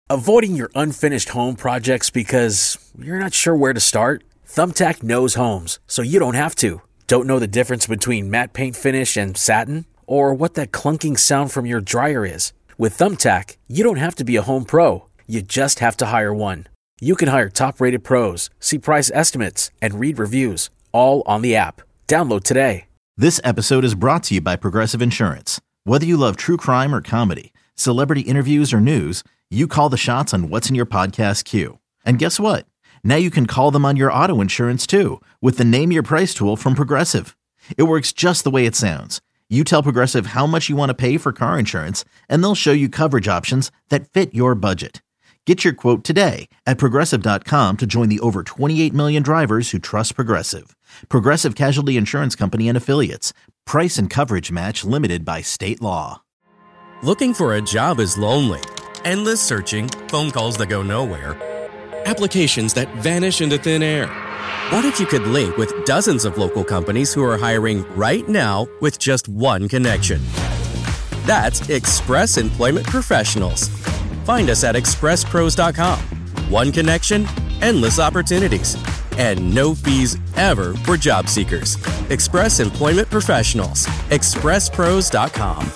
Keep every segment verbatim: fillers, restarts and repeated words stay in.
Avoiding your unfinished home projects because you're not sure where to start? Thumbtack knows homes, so you don't have to. Don't know the difference between matte paint finish and satin? Or what that clunking sound from your dryer is? With Thumbtack, you don't have to be a home pro. You just have to hire one. You can hire top-rated pros, see price estimates, and read reviews, all on the app. Download today. This episode is brought to you by Progressive Insurance. Whether you love true crime or comedy, celebrity interviews or news, you call the shots on what's in your podcast queue. And guess what? Now you can call them on your auto insurance too with the Name Your Price tool from Progressive. It works just the way it sounds. You tell Progressive how much you want to pay for car insurance, and they'll show you coverage options that fit your budget. Get your quote today at Progressive dot com to join the over twenty-eight million drivers who trust Progressive. Progressive Casualty Insurance Company and Affiliates. Price and coverage match limited by state law. Looking for a job is lonely. Endless searching, phone calls that go nowhere, applications that vanish into thin air. What if you could link with dozens of local companies who are hiring right now with just one connection? That's Express Employment Professionals. Find us at express pros dot com. One connection, endless opportunities, and no fees ever for job seekers. Express Employment Professionals. express pros dot com.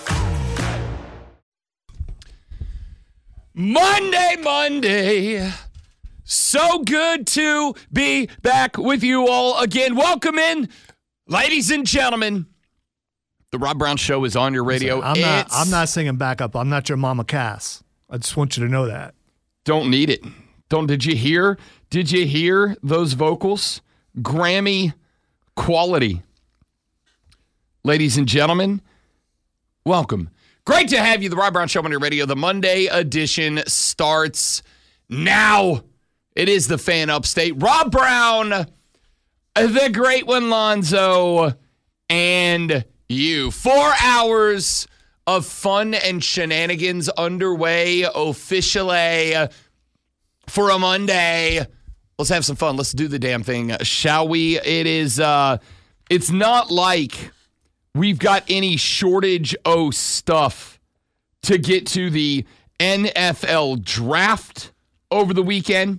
Monday, Monday. So good to be back with you all again. Welcome in, ladies and gentlemen. The Rob Brown Show is on your radio. I'm not, I'm not singing backup. I'm not your Mama Cass. I just want you to know that. Don't need it. Don't. Did you hear? Did you hear those vocals? Grammy quality. Ladies and gentlemen, welcome. Great to have you. The Rob Brown Show on your radio. The Monday edition starts now. It is the Fan Upstate. Rob Brown, the great one, Lonzo, and you. Four hours of fun and shenanigans underway officially for a Monday. Let's have some fun. Let's do the damn thing, shall we? It is, uh, it's not like we've got any shortage of stuff to get to the N F L draft over the weekend.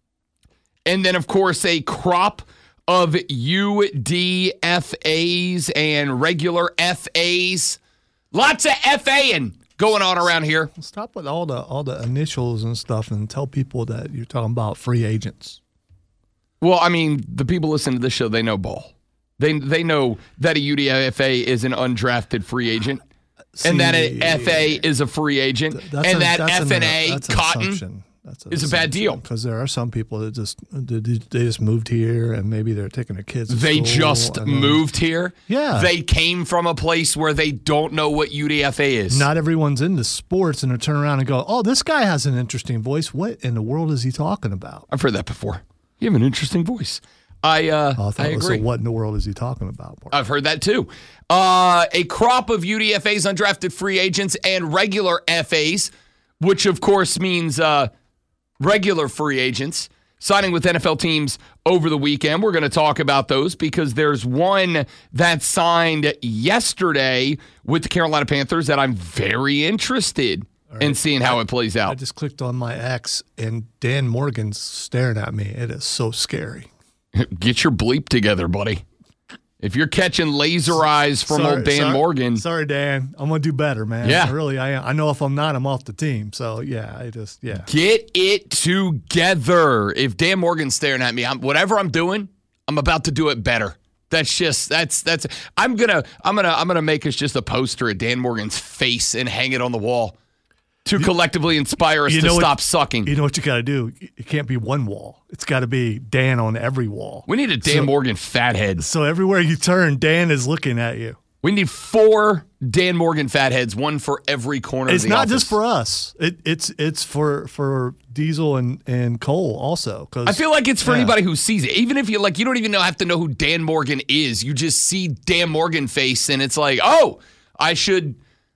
And then, of course, a crop of U D F As and regular F As. Lots of F A-ing going on around here. Stop with all the all the initials and stuff and tell people that you're talking about free agents. Well, I mean, the people listening to this show, they know ball. They they know that a U D F A is an undrafted free agent, See, and that an F A is a free agent, and a, that F N A, an, Cotton, that's is a bad deal. Because there are some people that just they just moved here, and maybe they're taking their kids to They school, just moved then, here? Yeah. They came from a place where they don't know what U D F A is. Not everyone's into sports, and they turn around and go, oh, this guy has an interesting voice. What in the world is he talking about? I've heard that before. You have an interesting voice. I uh, oh, I, thought I it was, agree. So what in the world is he talking about? Mark? I've heard that too. Uh, a crop of U D F As, undrafted free agents, and regular F As, which of course means uh, regular free agents signing with N F L teams over the weekend. We're going to talk about those because there's one that signed yesterday with the Carolina Panthers that I'm very interested right. in seeing how I, it plays out. I just clicked on my X, and Dan Morgan's staring at me. It is so scary. Get your bleep together, buddy. If you're catching laser eyes from sorry, old Dan sorry, Morgan. Sorry, Dan. I'm going to do better, man. Yeah. I really, I am. I know if I'm not, I'm off the team. So, yeah, I just, yeah. Get it together. If Dan Morgan's staring at me, I'm, whatever I'm doing, I'm about to do it better. That's just, that's, that's, I'm going to, I'm going to, I'm going to make us just a poster of Dan Morgan's face and hang it on the wall to collectively inspire us you to know stop what, sucking. You know what you got to do? It can't be one wall. It's got to be Dan on every wall. We need a Dan so, Morgan fathead. So everywhere you turn, Dan is looking at you. We need four Dan Morgan fatheads, one for every corner it's of the office. It's not just for us. It, it's it's for for Diesel and, and Cole also. Cause, I feel like it's for yeah. anybody who sees it. Even if you like, you don't even know, have to know who Dan Morgan is. You just see Dan Morgan face, and it's like, oh, I should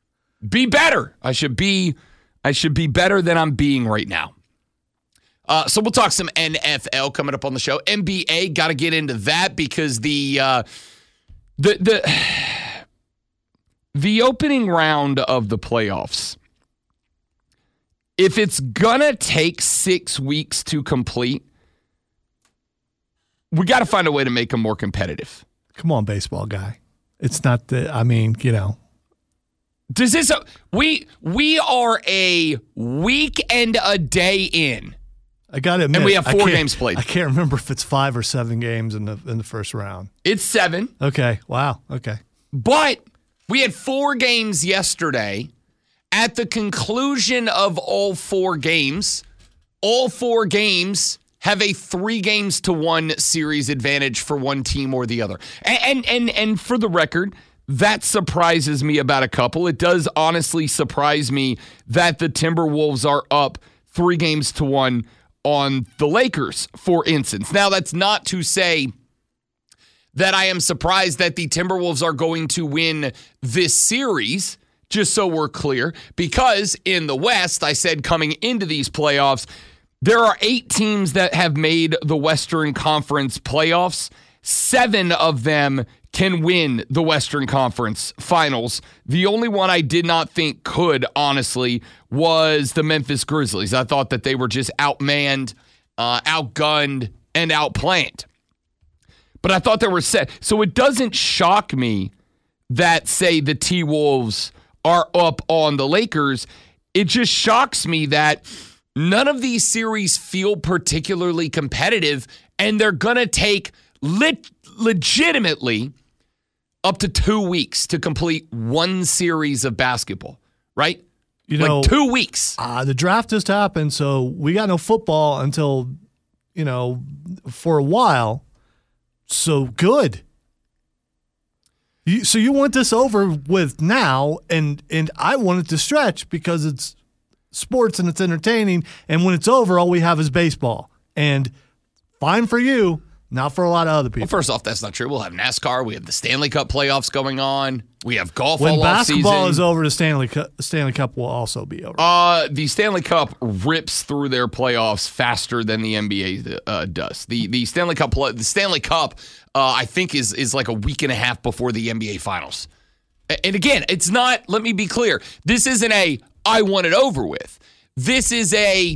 be better. I should be... I should be better than I'm being right now. Uh, so we'll talk some N F L coming up on the show. N B A, got to get into that because the uh, the the the opening round of the playoffs if it's going to take six weeks to complete, we got to find a way to make them more competitive. Come on, baseball guy. It's not the, I mean, you know. Does this, we, we are a week and a day in. I got to admit. And we have four games played. I can't remember if it's five or seven games in the in the first round. It's seven. Okay. Wow. Okay. But we had four games yesterday. At the conclusion of all four games, all four games have a three games to one series advantage for one team or the other. And and and, and for the record, that surprises me about a couple. It does honestly surprise me that the Timberwolves are up three games to one on the Lakers, for instance. Now, that's not to say that I am surprised that the Timberwolves are going to win this series, just so we're clear, because in the West, I said coming into these playoffs, there are eight teams that have made the Western Conference playoffs. Seven of them can win the Western Conference Finals. The only one I did not think could, honestly, was the Memphis Grizzlies. I thought that they were just outmanned, uh, outgunned, and outplanned. But I thought they were set. So it doesn't shock me that, say, the T-Wolves are up on the Lakers. It just shocks me that none of these series feel particularly competitive, and they're going to take lit- legitimately up to two weeks to complete one series of basketball, right? You know, like two weeks. Uh, the draft just happened, so we got no football until, you know, for a while. So good. You, so you want this over with now, and and I want it to stretch because it's sports and it's entertaining, and when it's over, all we have is baseball. And fine for you. Not for a lot of other people. Well, first off, that's not true. We'll have NASCAR. We have the Stanley Cup playoffs going on. We have golf when all off season. When basketball is over, the Stanley Cup, Stanley Cup will also be over. Uh, the Stanley Cup rips through their playoffs faster than the N B A uh, does. The the Stanley Cup the Stanley Cup uh, I think is is like a week and a half before the N B A Finals. And again, it's not. Let me be clear. This isn't a I want it over with. This is a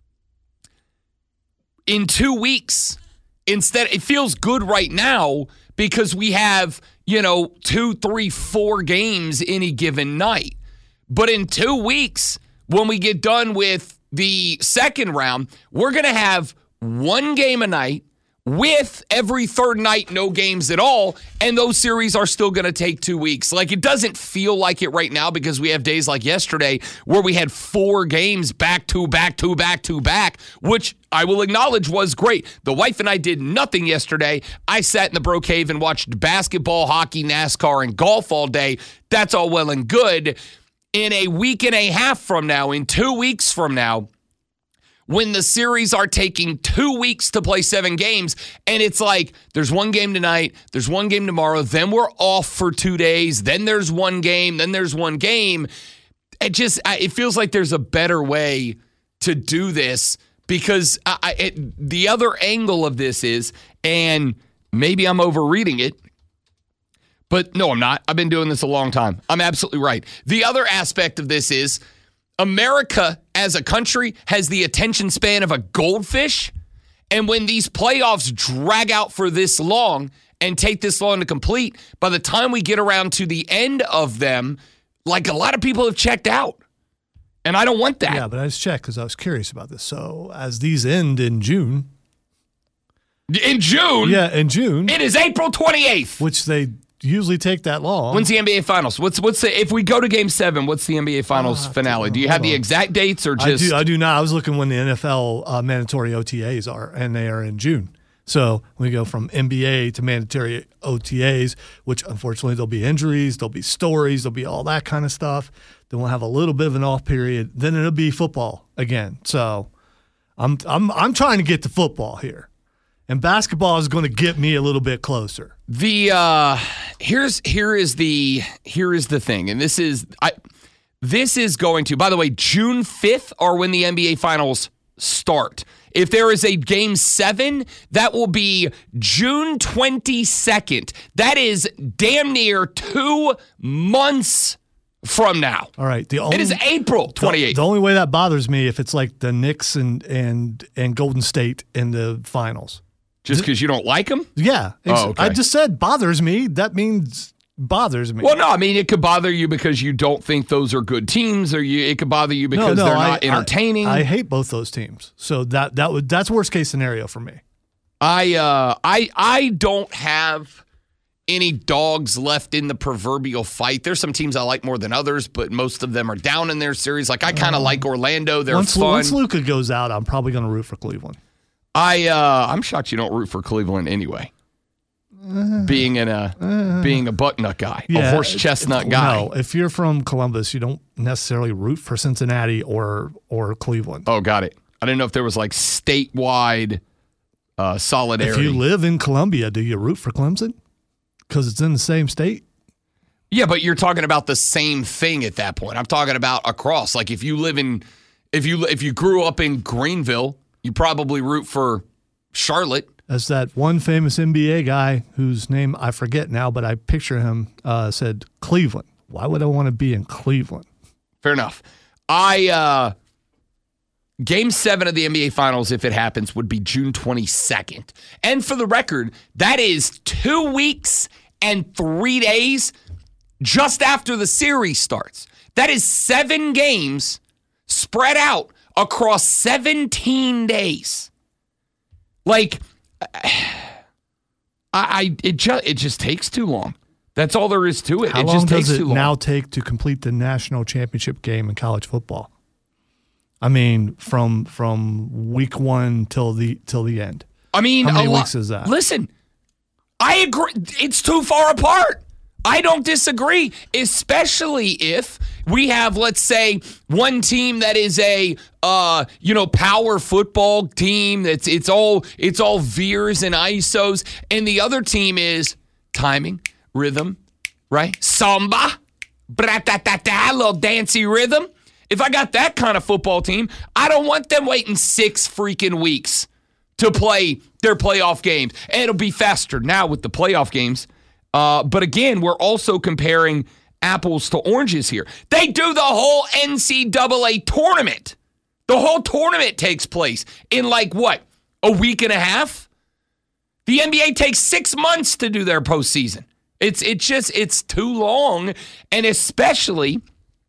in two weeks. Instead, it feels good right now because we have, you know, two, three, four games any given night. But in two weeks, when we get done with the second round, we're going to have one game a night with every third night, no games at all. And those series are still going to take two weeks. Like, it doesn't feel like it right now because we have days like yesterday where we had four games back to back to back to back, which I will acknowledge was great. The wife and I did nothing yesterday. I sat in the Bro Cave and watched basketball, hockey, NASCAR, and golf all day. That's all well and good. In a week and a half from now, in two weeks from now, when the series are taking two weeks to play seven games, and it's like, there's one game tonight, there's one game tomorrow, then we're off for two days, then there's one game, then there's one game. It just, it feels like there's a better way to do this because I, it, the other angle of this is, and maybe I'm overreading it, but no, I'm not. I've been doing this a long time. I'm absolutely right. The other aspect of this is, America as a country has the attention span of a goldfish. And when these playoffs drag out for this long and take this long to complete, by the time we get around to the end of them, like a lot of people have checked out. And I don't want that. Yeah, but I just checked because I was curious about this. So as these end in June. In June? Yeah, in June. It is April twenty-eighth. Which they usually take that long. When's the N B A Finals? What's what's the, if we go to Game Seven? What's the N B A Finals uh, finale? Do you have the exact dates or just? I do, I do not. I was looking when the N F L uh, mandatory O T As are, and they are in June. So we go from N B A to mandatory O T As, which unfortunately there'll be injuries, there'll be stories, there'll be all that kind of stuff. Then we'll have a little bit of an off period. Then it'll be football again. So I'm I'm I'm trying to get to football here. And basketball is going to get me a little bit closer. The uh, here's here is the here is the thing, and this is I this is going to. By the way, June fifth are when the N B A Finals start. If there is a Game Seven, that will be June twenty-second. That is damn near two months from now. All right. The only, it is April twenty-eighth. The, the only way that bothers me if it's like the Knicks and and and Golden State in the finals. Just because you don't like them? Yeah. Oh, okay. I just said bothers me. That means bothers me. Well, no, I mean, it could bother you because you don't think those are good teams, or you, it could bother you because no, no, they're not I, entertaining. I, I hate both those teams. So that that would that's worst case scenario for me. I uh I I don't have any dogs left in the proverbial fight. There's some teams I like more than others, but most of them are down in their series. Like I kind of uh, like Orlando. They're once, fun. Once Luka goes out, I'm probably going to root for Cleveland. I uh, I'm shocked you don't root for Cleveland anyway. Uh, being an, a uh, being a bucknut guy, yeah, a horse chestnut if, guy. No, if you're from Columbus, you don't necessarily root for Cincinnati or or Cleveland. Oh, got it. I didn't know if there was like statewide uh, solidarity. If you live in Columbia, do you root for Clemson? Because it's in the same state? Yeah, but you're talking about the same thing at that point. I'm talking about across. Like if you live in, if you if you grew up in Greenville, you probably root for Charlotte. As that one famous N B A guy whose name I forget now, but I picture him, uh, said Cleveland. Why would I want to be in Cleveland? Fair enough. I uh, Game seven of the N B A Finals, if it happens, would be June twenty-second. And for the record, that is two weeks and three days just after the series starts. That is seven games spread out across seventeen days. Like, I, I it just it just takes too long. That's all there is to it. How it long just does takes it too long. now take to complete the national championship game in college football? I mean, from from week one till the till the end. I mean, how many a weeks lo- is that? Listen, I agree. It's too far apart. I don't disagree, especially if we have, let's say, one team that is a uh, you know power football team. That's it's all it's all veers and I S Os, and the other team is timing, rhythm, right? Samba, bra-ta-ta-ta, little dancey rhythm. If I got that kind of football team, I don't want them waiting six freaking weeks to play their playoff games. And it'll be faster now with the playoff games. Uh, but again, we're also comparing apples to oranges here. They do the whole N C double A tournament. The whole tournament takes place in like what, a week and a half? The N B A takes six months to do their postseason. It's it's just, it's too long. And especially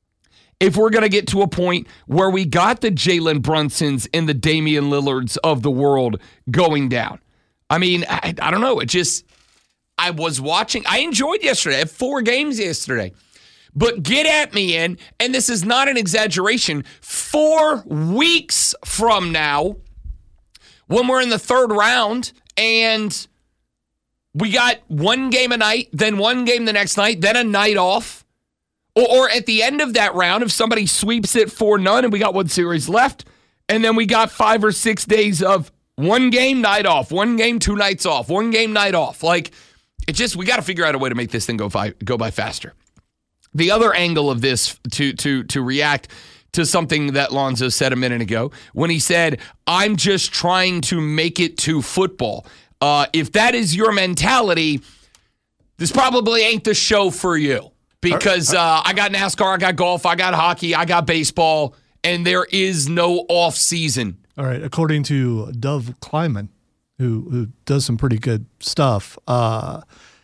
if we're going to get to a point where we got the Jalen Brunsons and the Damian Lillards of the world going down. I mean, I, I don't know. It just, I was watching. I enjoyed yesterday. I had four games yesterday. But get at me in, and this is not an exaggeration, four weeks from now, when we're in the third round, and we got one game a night, then one game the next night, then a night off. Or, or at the end of that round, if somebody sweeps it four none and we got one series left, and then we got five or six days of one game, night off, one game, two nights off, one game, night off. Like, it just, we got to figure out a way to make this thing go by, go by faster. The other angle of this, to to to react to something that Lonzo said a minute ago, when he said, I'm just trying to make it to football. Uh, if that is your mentality, this probably ain't the show for you. Because uh, I got NASCAR, I got golf, I got hockey, I got baseball, and there is no off season. All right. According to Dove Kleiman, who who does some pretty good stuff, uh,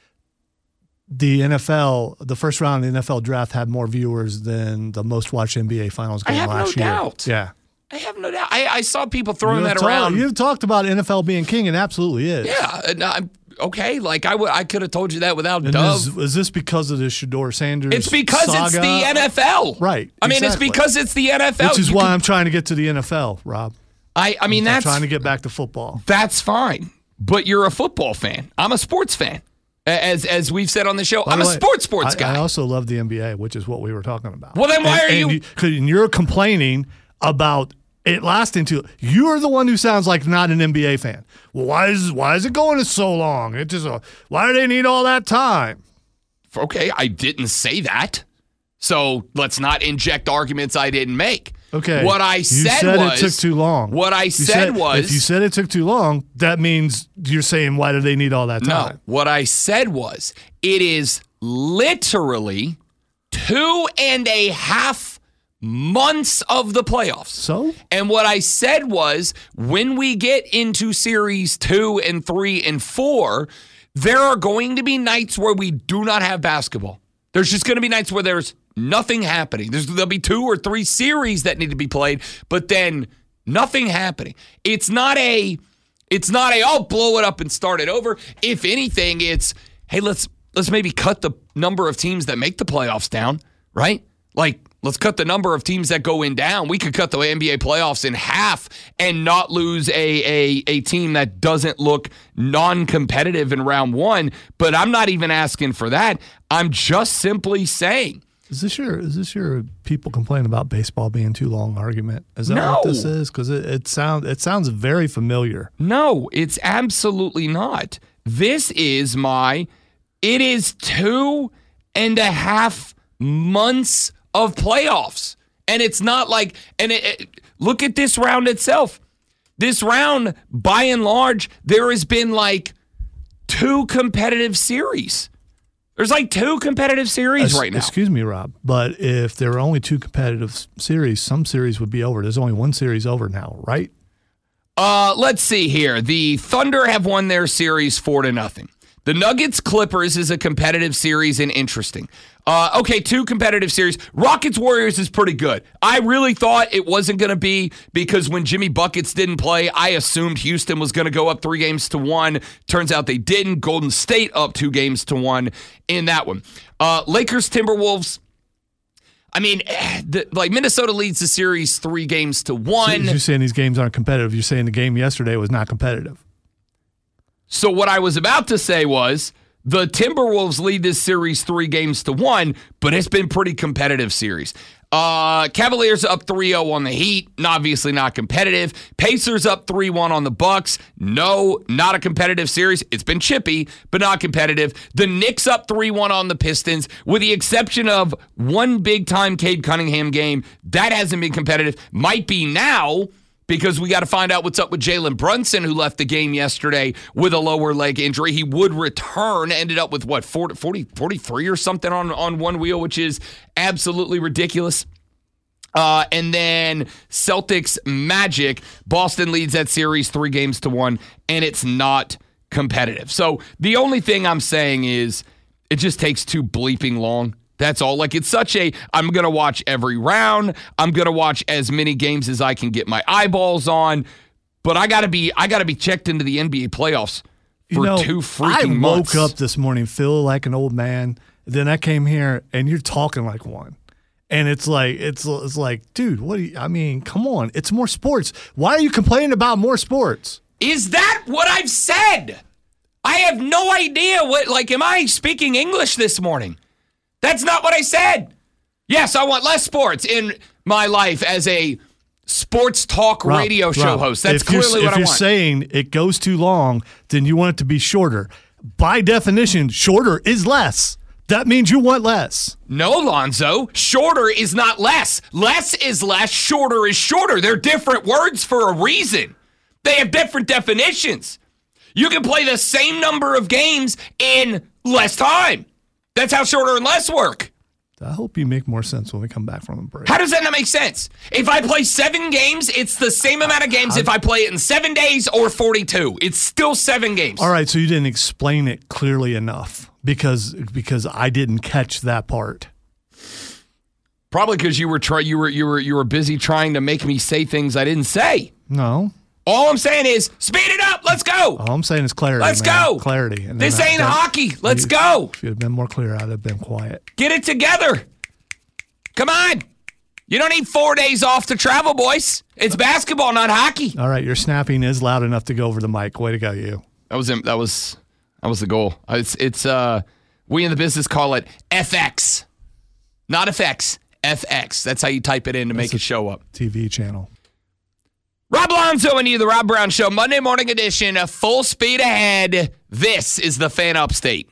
the N F L, the first round of the N F L draft had more viewers than the most watched N B A Finals game I have last no year. doubt. Yeah. I have no doubt. I, I saw people throwing You've that talk, around. You've talked about N F L being king, and absolutely is. Yeah. And I'm, okay. Like, I, w- I could have told you that without And Dove. is, is this because of the Shedeur Sanders It's because saga? it's the N F L. Right. I mean, exactly. it's because it's the N F L. Which is You why can- I'm trying to get to the N F L, Rob. I, I mean, I'm that's trying to get back to football. That's fine. But you're a football fan. I'm a sports fan. As as we've said on the show, By I'm the a way, sports sports I, guy. I also love the N B A, which is what we were talking about. Well, then why and, are you- and you? Because you're complaining about it lasting too. You're the one who sounds like not an N B A fan. Well, why is why is it going so long? It just a, why do they need all that time? Okay, I didn't say that. So let's not inject arguments I didn't make. Okay. What I you said, said was it took too long. What I You said, was if you said it took too long, that means you're saying why do they need all that time? no. What I said was it is literally two and a half months of the playoffs. So? And what I said was, when we get into series two and three and four, there are going to be nights where we do not have basketball. There's just going to be nights where there's nothing happening. There's, there'll be two or three series that need to be played, but then nothing happening. It's not a, it's not a, oh, blow it up and start it over. If anything, it's, hey, let's let's maybe cut the number of teams that make the playoffs down, right? Like, let's cut the number of teams that go in down. We could cut the N B A playoffs in half and not lose a, a, a team that doesn't look non-competitive in round one. But I'm not even asking for that. I'm just simply saying. Is this your is this your people complaining about baseball being too long argument? Is that No. what this is? Because it, it sounds it sounds very familiar. No, it's absolutely not. This is my, it is two and a half months of playoffs. And it's not like, and it, it, look at this round itself. This round, by and large, there has been like two competitive series. There's like two competitive series Es- right now. Excuse me, Rob, but if there were only two competitive s- series, some series would be over. There's only one series over now, right? Uh, let's see here. The Thunder have won their series four to nothing. The Nuggets Clippers is a competitive series and interesting. Uh, okay, two competitive series. Rockets Warriors is pretty good. I really thought it wasn't going to be because when Jimmy Buckets didn't play, I assumed Houston was going to go up three games to one. Turns out they didn't. Golden State up two games to one in that one. Uh, Lakers Timberwolves. I mean, the, like Minnesota leads the series three games to one. So you're saying these games aren't competitive. You're saying the game yesterday was not competitive. So what I was about to say was the Timberwolves lead this series three games to one, but it's been pretty competitive series. Uh, Cavaliers up three oh on the Heat, obviously not competitive. Pacers up three one on the Bucks. No, not a competitive series. It's been chippy, but not competitive. The Knicks up three one on the Pistons, with the exception of one big-time Cade Cunningham game. That hasn't been competitive. Might be now, because we got to find out what's up with Jalen Brunson, who left the game yesterday with a lower leg injury. He would return, ended up with, what, forty, forty, forty-three or something on, on one wheel, which is absolutely ridiculous. Uh, and then Celtics Magic. Boston leads that series three games to one, and it's not competitive. So the only thing I'm saying is it just takes too bleeping long. That's all. Like, it's such a, I'm going to watch every round. I'm going to watch as many games as I can get my eyeballs on. But I got to be, I got to be checked into the N B A playoffs for You know, two freaking I months. woke up this morning feeling like an old man. Then I came here and you're talking like one. And it's like, it's it's like, dude, what do you, I mean, come on. It's more sports. Why are you complaining about more sports? Is that what I've said? I have no idea what, like, am I speaking English this morning? That's not what I said. Yes, I want less sports in my life as a sports talk Rob, radio show Rob, host. That's if you're- clearly what I If you're want. saying it goes too long, then you want it to be shorter. By definition, shorter is less. That means you want less. No, Lonzo. Shorter is not less. Less is less. Shorter is shorter. They're different words for a reason. They have different definitions. You can play the same number of games in less time. That's how shorter and less work. I hope you make more sense when we come back from the break. How does that not make sense? If I play seven games, it's the same amount of games if I play it in seven days or forty-two. It's still seven games. All right, so you didn't explain it clearly enough because because I didn't catch that part. Probably because you were try you were you were you were busy trying to make me say things I didn't say. No. All I'm saying is, speed it up. Let's go. All I'm saying is clarity. Let's man. go. Clarity. And This then I- ain't that- hockey. Let's you- go. If you'd have been more clear, I'd have been quiet. Get it together. Come on. You don't need four days off to travel, boys. It's basketball, not hockey. All right, your snapping is loud enough to go over the mic. Way to go, you. That was that was that was the goal. It's it's uh we in the business call it F X, not F X. F X. That's how you type it in to make it show up. T V channel. Rob Lonzo and you, the Rob Brown Show, Monday morning edition, a full speed ahead. This is the Fan Upstate.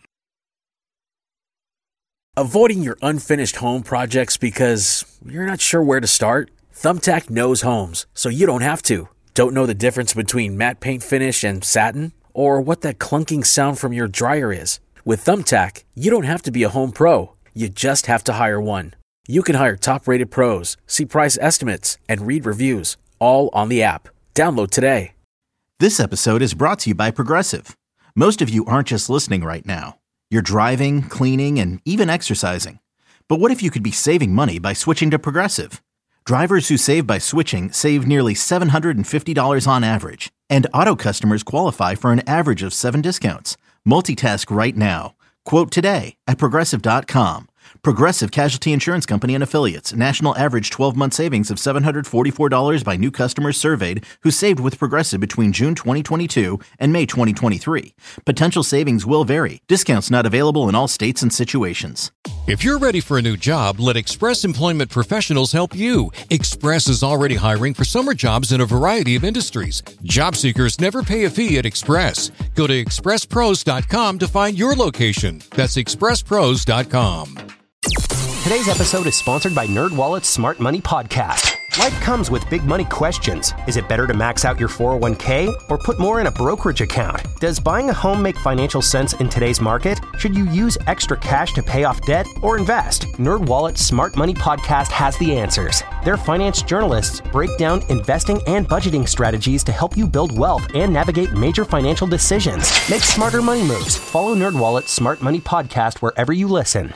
Avoiding your unfinished home projects because you're not sure where to start? Thumbtack knows homes, so you don't have to. Don't know the difference between matte paint finish and satin? Or what that clunking sound from your dryer is? With Thumbtack, you don't have to be a home pro. You just have to hire one. You can hire top-rated pros, see price estimates, and read reviews, all on the app. Download today. This episode is brought to you by Progressive. Most of you aren't just listening right now. You're driving, cleaning, and even exercising. But what if you could be saving money by switching to Progressive? Drivers who save by switching save nearly seven hundred fifty dollars on average. And auto customers qualify for an average of seven discounts. Multitask right now. Quote today at Progressive dot com. Progressive Casualty Insurance Company and Affiliates. National average twelve-month savings of seven hundred forty-four dollars by new customers surveyed who saved with Progressive between June twenty twenty-two and May twenty twenty-three. Potential savings will vary. Discounts not available in all states and situations. If you're ready for a new job, let Express Employment Professionals help you. Express is already hiring for summer jobs in a variety of industries. Job seekers never pay a fee at Express. Go to express pros dot com to find your location. That's express pros dot com. Today's episode is sponsored by NerdWallet's Smart Money Podcast. Life comes with big money questions. Is it better to max out your four oh one k or put more in a brokerage account? Does buying a home make financial sense in today's market? Should you use extra cash to pay off debt or invest? NerdWallet's Smart Money Podcast has the answers. Their finance journalists break down investing and budgeting strategies to help you build wealth and navigate major financial decisions. Make smarter money moves. Follow NerdWallet's Smart Money Podcast wherever you listen.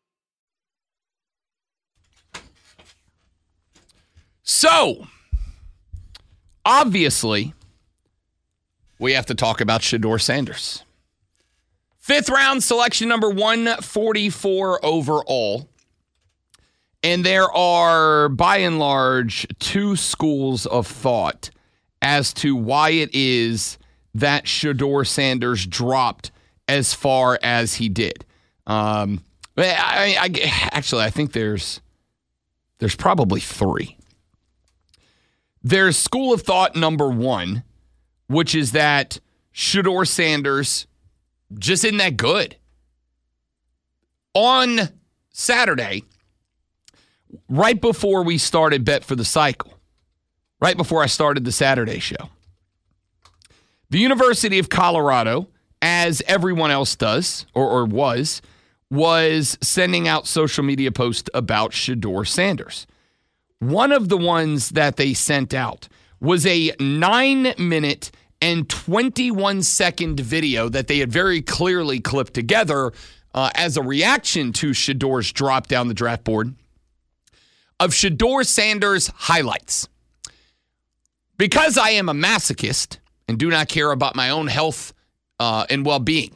So, obviously, we have to talk about Shedeur Sanders. Fifth round, selection number one forty-four overall. And there are, by and large, two schools of thought as to why it is that Shedeur Sanders dropped as far as he did. Um, I, I, actually, I think there's there's probably three. There's school of thought number one, which is that Shedeur Sanders just isn't that good. On Saturday, right before we started Bet for the Cycle, right before I started the Saturday show, the University of Colorado, as everyone else does, or, or was, was sending out social media posts about Shedeur Sanders. One of the ones that they sent out was a nine minute and twenty-one second video that they had very clearly clipped together uh, as a reaction to Shedeur's drop down the draft board of Shedeur Sanders highlights. Because I am a masochist and do not care about my own health uh, and well-being,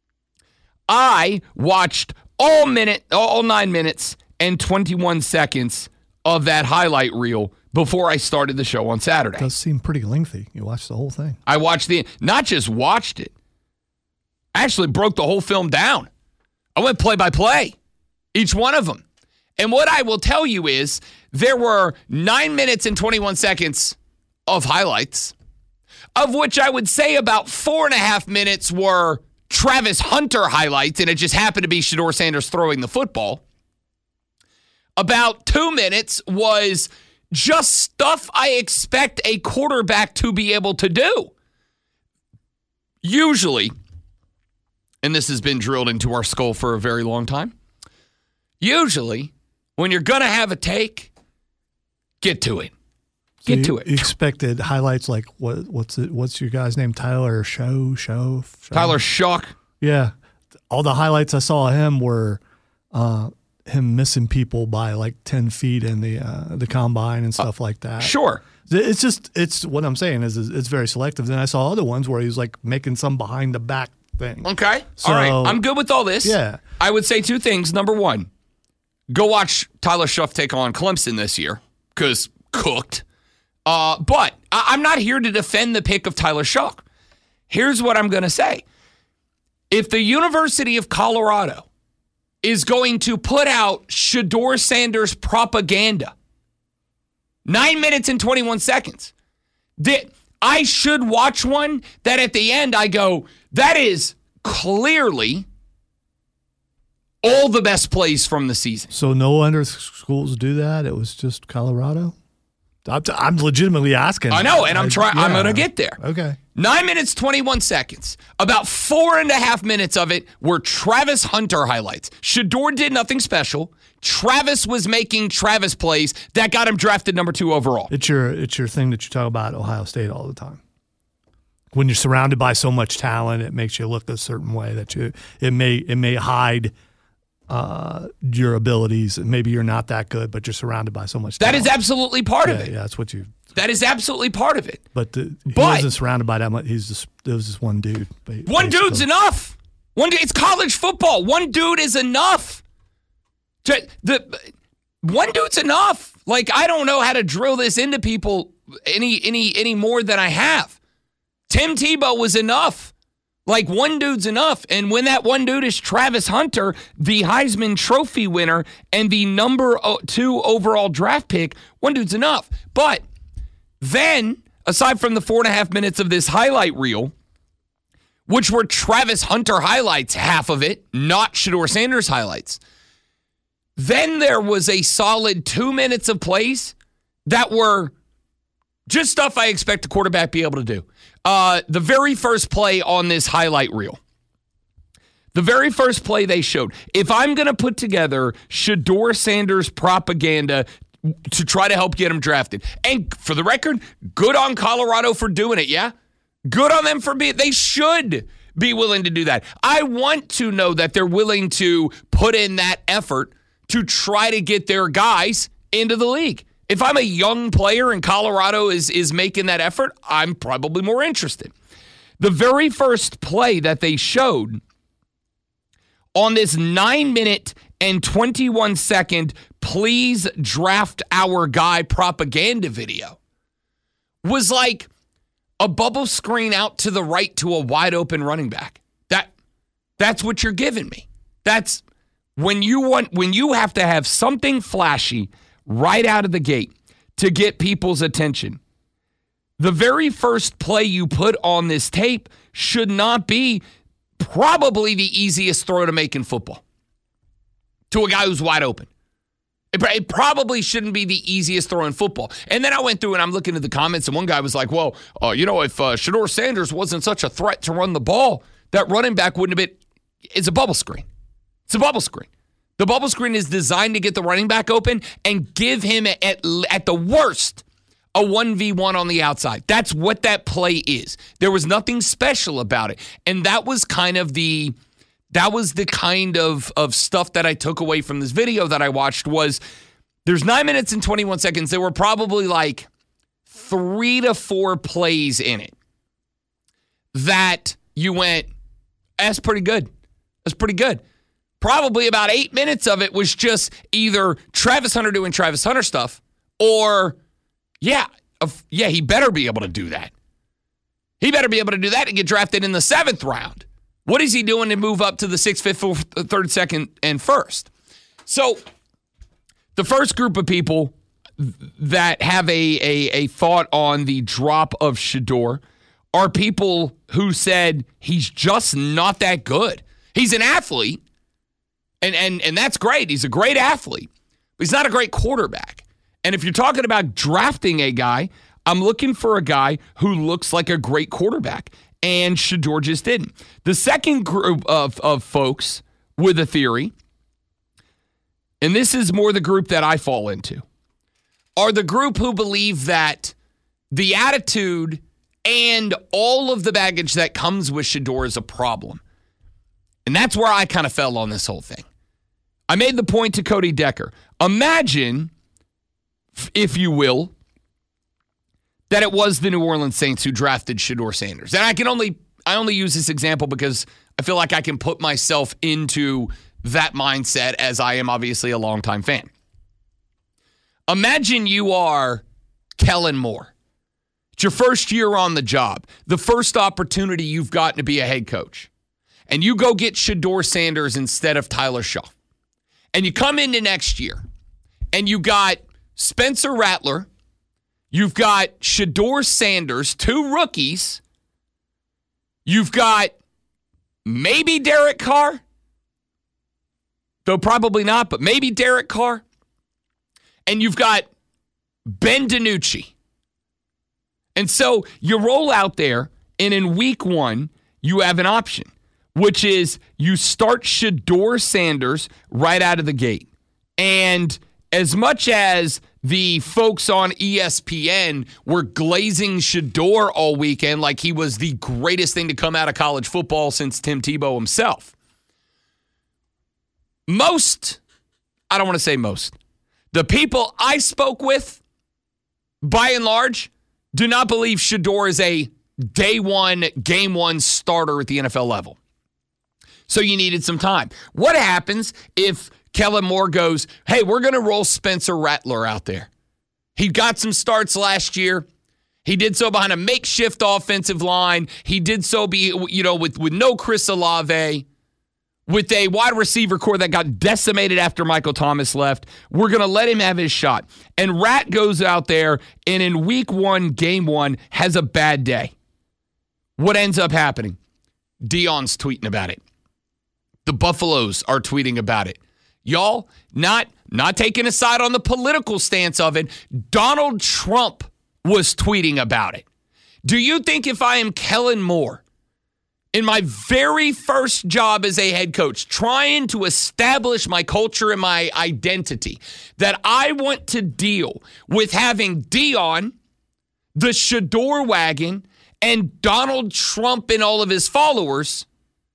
I watched all minute, all nine minutes and twenty-one seconds of that highlight reel before I started the show on Saturday. It does seem pretty lengthy. You watched the whole thing. I watched the, not just watched it, I actually broke the whole film down. I went play by play, each one of them. And what I will tell you is there were nine minutes and twenty-one seconds of highlights, of which I would say about four and a half minutes were Travis Hunter highlights, and it just happened to be Shedeur Sanders throwing the football. About two minutes was just stuff I expect a quarterback to be able to do. Usually, and this has been drilled into our skull for a very long time, usually, when you're going to have a take, get to it. Get so to you, it. You expected highlights like, what? what's it? What's your guy's name? Tyler Show? Show? Show? Tyler Shough. Yeah. All the highlights I saw of him were uh, him missing people by like ten feet in the uh, the combine and stuff uh, like that. Sure. It's just, it's what I'm saying is it's very selective. Then I saw other ones where he was like making some behind the back thing. Okay. So, all right. I'm good with all this. Yeah. I would say two things. Number one, go watch Tyler Shough take on Clemson this year because cooked. Uh, but I- I'm not here to defend the pick of Tyler Shough. Here's what I'm going to say. If the University of Colorado is going to put out Shedeur Sanders propaganda, nine minutes and twenty-one seconds, that I should watch one that at the end I go, that is clearly all the best plays from the season. So no other schools do that? It was just Colorado? I'm, t- I'm legitimately asking. I know, and I'm trying. Yeah. I'm going to get there. Okay. Nine minutes, twenty-one seconds. About four and a half minutes of it were Travis Hunter highlights. Shedeur did nothing special. Travis was making Travis plays that got him drafted number two overall. It's your it's your thing that you talk about at Ohio State all the time. When you're surrounded by so much talent, it makes you look a certain way that you it may it may hide uh, your abilities. Maybe you're not that good, but you're surrounded by so much That talent. is absolutely part yeah, of it. Yeah, that's what you. That is absolutely part of it. But the, he But- wasn't surrounded by that much. He's just there was just one dude. ba- One basically. dude's enough. One dude, it's college football. One dude is enough. To- The one dude's enough. Like, I don't know how to drill this into people any any any more than I have. Tim Tebow was enough. Like, one dude's enough. And when that one dude is Travis Hunter, the Heisman Trophy winner and the number two overall draft pick, one dude's enough. But then, aside from the four and a half minutes of this highlight reel, which were Travis Hunter highlights, half of it, not Shedeur Sanders highlights, then there was a solid two minutes of plays that were just stuff I expect a quarterback be able to do. Uh, the very first play on this highlight reel, the very first play they showed, if I'm going to put together Shedeur Sanders propaganda to try to help get him drafted, and for the record, good on Colorado for doing it, yeah? Good on them for being, they should be willing to do that. I want to know that they're willing to put in that effort to try to get their guys into the league. If I'm a young player and Colorado is, is making that effort, I'm probably more interested. The very first play that they showed on this nine minute and twenty-one second please draft our guy propaganda video was like a bubble screen out to the right to a wide open running back. That that's what you're giving me. That's when you want when you have to have something flashy right out of the gate to get people's attention. The very first play you put on this tape should not be probably the easiest throw to make in football to a guy who's wide open. It, it probably shouldn't be the easiest throw in football. And then I went through and I'm looking at the comments, and one guy was like, well, uh, you know, if uh, Shedeur Sanders wasn't such a threat to run the ball, that running back wouldn't have been. It's a bubble screen. It's a bubble screen. The bubble screen is designed to get the running back open and give him, at, at the worst, a one v one on the outside. That's what that play is. There was nothing special about it. And that was kind of the that was the kind of, of stuff that I took away from this video that I watched was there's nine minutes and twenty-one seconds. There were probably like three to four plays in it that you went, that's pretty good. That's pretty good. Probably about eight minutes of it was just either Travis Hunter doing Travis Hunter stuff or, yeah, uh, yeah, he better be able to do that. He better be able to do that and get drafted in the seventh round. What is he doing to move up to the sixth, fifth, fourth, third, second, and first? So the first group of people that have a, a, a thought on the drop of Shedeur are people who said he's just not that good. He's an athlete. And, and and that's great. He's a great athlete, but he's not a great quarterback. And if you're talking about drafting a guy, I'm looking for a guy who looks like a great quarterback. And Shedeur just didn't. The second group of, of folks with a theory, and this is more the group that I fall into, are the group who believe that the attitude and all of the baggage that comes with Shedeur is a problem. And that's where I kind of fell on this whole thing. I made the point to Cody Decker. Imagine, if you will, that it was the New Orleans Saints who drafted Shedeur Sanders. And I can only I only use this example because I feel like I can put myself into that mindset as I am obviously a longtime fan. Imagine you are Kellen Moore. It's your first year on the job, the first opportunity you've gotten to be a head coach. And you go get Shedeur Sanders instead of Tyler Shaw. And you come into next year, and you got Spencer Rattler, you've got Shedeur Sanders, two rookies, you've got maybe Derek Carr, though probably not, but maybe Derek Carr, and you've got Ben DiNucci. And so you roll out there And in week one, you have an option, which is you start Shedeur Sanders right out of the gate. And as much as the folks on E S P N were glazing Shedeur all weekend like he was the greatest thing to come out of college football since Tim Tebow himself, most, I don't want to say most, the people I spoke with, by and large, do not believe Shedeur is a day one, game one starter at the N F L level. So you needed some time. What happens if Kellen Moore goes, hey, we're going to roll Spencer Rattler out there? He got some starts last year. He did so behind a makeshift offensive line. He did so be, you know, with, with no Chris Olave, with a wide receiver core that got decimated after Michael Thomas left. We're going to let him have his shot. And Rat goes out there and in week one, game one, has a bad day. What ends up happening? Deion's tweeting about it. The Buffaloes are tweeting about it. Y'all, not, not taking a side on the political stance of it, Donald Trump was tweeting about it. Do you think if I am Kellen Moore, in my very first job as a head coach, trying to establish my culture and my identity, that I want to deal with having Deion, the Shedeur wagon, and Donald Trump and all of his followers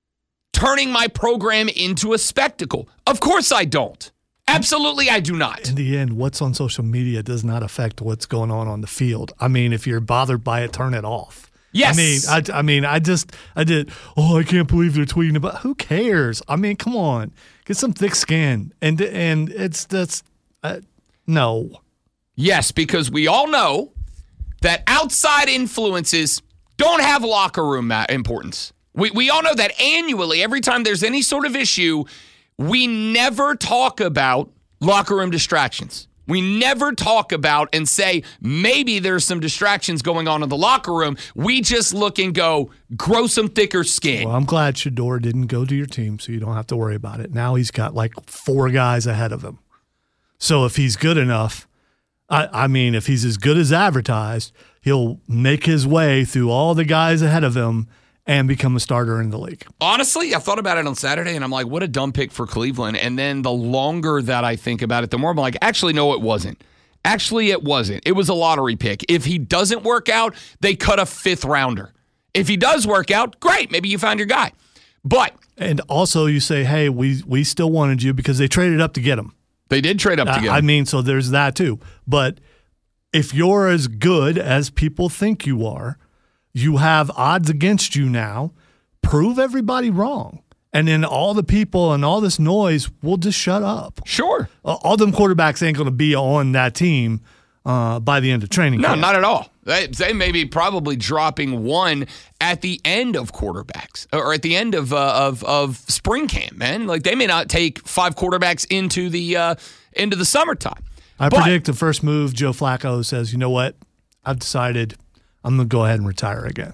turning my program into a spectacle? Of course I don't. Absolutely I do not. In the end, what's on social media does not affect what's going on on the field. I mean, if you're bothered by it, turn it off. Yes. I mean, I, I mean, I just, I did, oh, I can't believe they're tweeting about, who cares? I mean, come on. Get some thick skin. And, and it's, that's, uh, no. Yes, because we all know that outside influences don't have locker room importance. We we all know that annually, every time there's any sort of issue, we never talk about locker room distractions. We never talk about and say, maybe there's some distractions going on in the locker room. We just look and go, grow some thicker skin. Well, I'm glad Shedeur didn't go to your team, so you don't have to worry about it. Now he's got like four guys ahead of him. So if he's good enough, I, I mean, if he's as good as advertised, he'll make his way through all the guys ahead of him and become a starter in the league. Honestly, I thought about it on Saturday, and I'm like, what a dumb pick for Cleveland. And then the longer that I think about it, the more I'm like, actually, no, it wasn't. Actually, it wasn't. It was a lottery pick. If he doesn't work out, they cut a fifth rounder. If he does work out, great. Maybe you found your guy. But and also you say, hey, we we still wanted you because they traded up to get him. They did trade up to get him. I mean, so there's that too. But if you're as good as people think you are, you have odds against you now. Prove everybody wrong. And then all the people and all this noise will just shut up. Sure. Uh, all them quarterbacks ain't going to be on that team uh, by the end of training No, camp. not at all. They, they may be probably dropping one at the end of quarterbacks or at the end of uh, of of spring camp, man. Like they may not take five quarterbacks into the uh, into the summertime. I but, predict the first move, Joe Flacco says, you know what? I've decided I'm going to go ahead and retire again.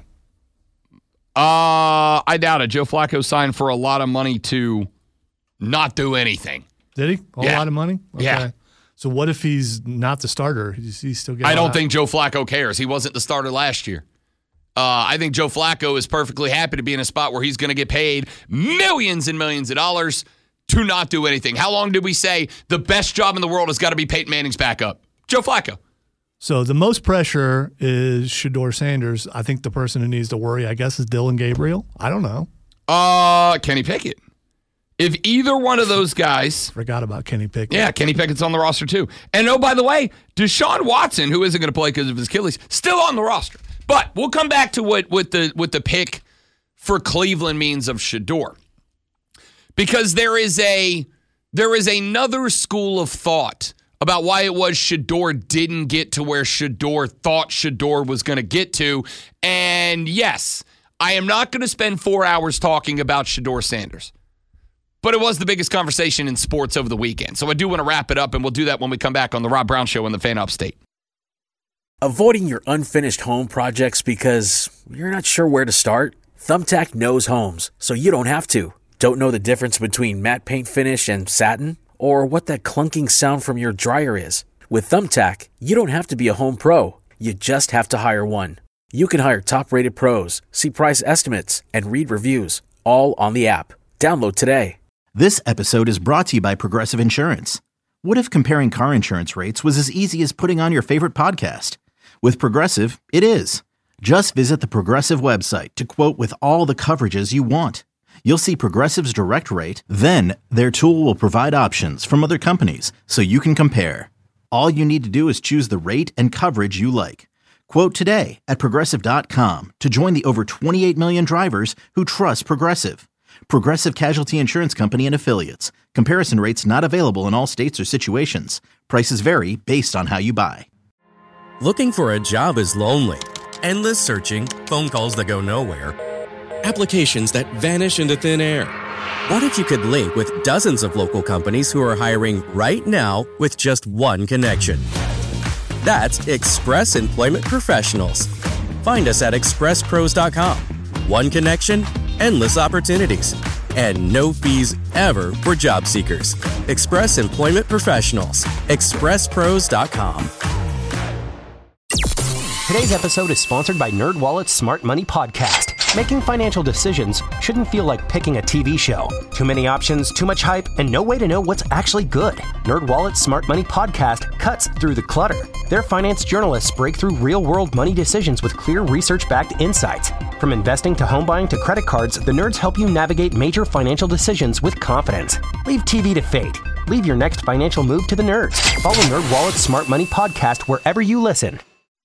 Uh, I doubt it. Joe Flacco signed for a lot of money to not do anything. Did he? A Yeah. lot of money? Okay. Yeah. So what if he's not the starter? He's, he's still getting I don't out? think Joe Flacco cares. He wasn't the starter last year. Uh, I think Joe Flacco is perfectly happy to be in a spot where he's going to get paid millions and millions of dollars to not do anything. How long did we say the best job in the world has got to be Peyton Manning's backup? Joe Flacco. So the most pressure is Shedeur Sanders. I think the person who needs to worry, I guess, is Dylan Gabriel. I don't know. Uh, Kenny Pickett. If either one of those guys, Forgot about Kenny Pickett. yeah, Kenny Pickett's on the roster too. And oh, by the way, Deshaun Watson, who isn't going to play because of his Achilles, still on the roster. But we'll come back to what, what the what the pick for Cleveland means of Shedeur, because there is a there is another school of thought about why it was Shedeur didn't get to where Shedeur thought Shedeur was going to get to. And yes, I am not going to spend four hours talking about Shedeur Sanders, but it was the biggest conversation in sports over the weekend. So I do want to wrap it up, and we'll do that when we come back on the Rob Brown Show on the Fan Upstate. Avoiding your unfinished home projects because you're not sure where to start? Thumbtack knows homes, so you don't have to. Don't know the difference between matte paint finish and satin? Or what that clunking sound from your dryer is? With Thumbtack, you don't have to be a home pro. You just have to hire one. You can hire top-rated pros, see price estimates, and read reviews, all on the app. Download today. This episode is brought to you by Progressive Insurance. What if comparing car insurance rates was as easy as putting on your favorite podcast? With Progressive, it is. Just visit the Progressive website to quote with all the coverages you want. You'll see Progressive's direct rate, then their tool will provide options from other companies so you can compare. All you need to do is choose the rate and coverage you like. Quote today at progressive dot com to join the over twenty-eight million drivers who trust Progressive. Progressive Casualty Insurance Company and Affiliates. Comparison rates not available in all states or situations. Prices vary based on how you buy. Looking for a job is lonely. Endless searching, phone calls that go nowhere, applications that vanish into thin air. What if you could link with dozens of local companies who are hiring right now with just one connection? That's Express Employment Professionals. Find us at express pros dot com. One connection, endless opportunities, and no fees ever for job seekers. Express Employment Professionals. express pros dot com. Today's episode is sponsored by NerdWallet's Smart Money Podcast. Making financial decisions shouldn't feel like picking a T V show. Too many options, too much hype, and no way to know what's actually good. NerdWallet's Smart Money Podcast cuts through the clutter. Their finance journalists break through real-world money decisions with clear research-backed insights. From investing to home buying to credit cards, the nerds help you navigate major financial decisions with confidence. Leave T V to fate. Leave your next financial move to the nerds. Follow NerdWallet's Smart Money Podcast wherever you listen.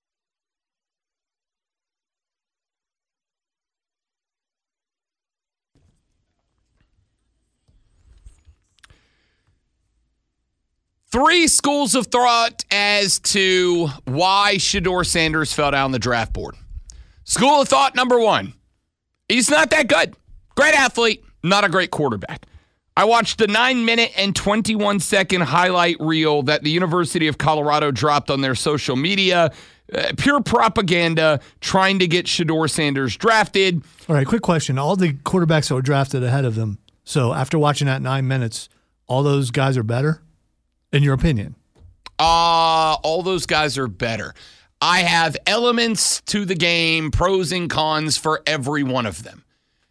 Three schools of thought as to why Shedeur Sanders fell down the draft board. School of thought number one, he's not that good. Great athlete, not a great quarterback. I watched the nine minute and twenty-one second highlight reel that the University of Colorado dropped on their social media. Uh, pure propaganda trying to get Shedeur Sanders drafted. All right, quick question. All the quarterbacks that were drafted ahead of them, so after watching that nine minutes, all those guys are better? In your opinion? Uh, all those guys are better. I have elements to the game, pros and cons for every one of them.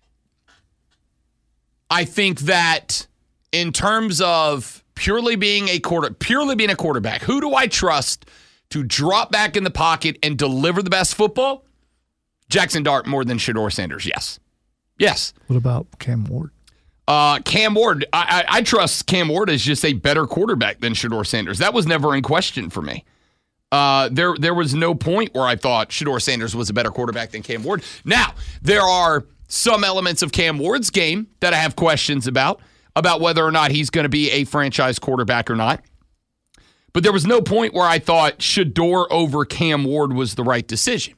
I think that in terms of purely being a quarter, purely being a quarterback, who do I trust to drop back in the pocket and deliver the best football? Jackson Dart more than Shedeur Sanders, yes. Yes. What about Cam Ward? Uh, Cam Ward, I, I, I trust Cam Ward as just a better quarterback than Shedeur Sanders. That was never in question for me. Uh, there, there was no point where I thought Shedeur Sanders was a better quarterback than Cam Ward. Now, there are some elements of Cam Ward's game that I have questions about, about whether or not he's going to be a franchise quarterback or not. But there was no point where I thought Shedeur over Cam Ward was the right decision.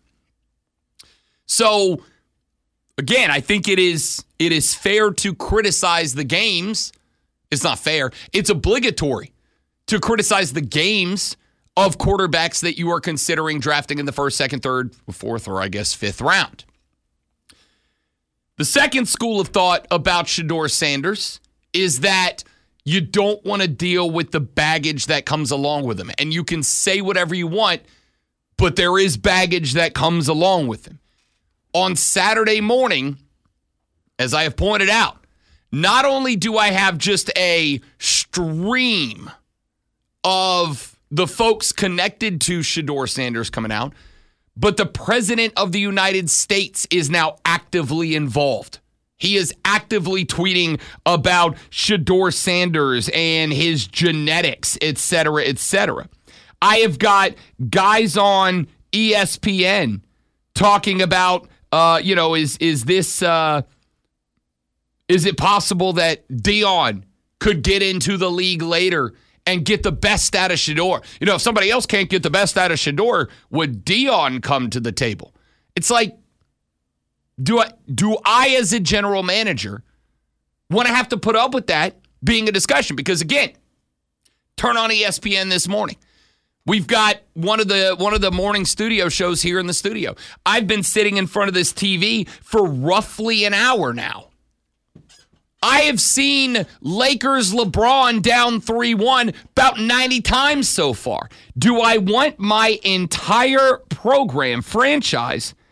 So, again, I think it is it is fair to criticize the games. It's not fair. It's obligatory to criticize the games of quarterbacks that you are considering drafting in the first, second, third, fourth, or I guess fifth round. The second school of thought about Shedeur Sanders is that you don't want to deal with the baggage that comes along with him. And you can say whatever you want, but there is baggage that comes along with him. On Saturday morning, as I have pointed out, not only do I have just a stream of the folks connected to Shedeur Sanders coming out, but the President of the United States is now actively involved. He is actively tweeting about Shedeur Sanders and his genetics, et cetera, et cetera. I have got guys on E S P N talking about Uh, you know, is is this, uh, is it possible that Deion could get into the league later and get the best out of Shedeur? You know, if somebody else can't get the best out of Shedeur, would Deion come to the table? It's like, do I, do I as a general manager want to have to put up with that being a discussion? Because again, turn on E S P N this morning. We've got one of the one of the morning studio shows here in the studio. I've been sitting in front of this T V for roughly an hour now. I have seen Lakers LeBron down three one about ninety times so far. Do I want my entire program franchise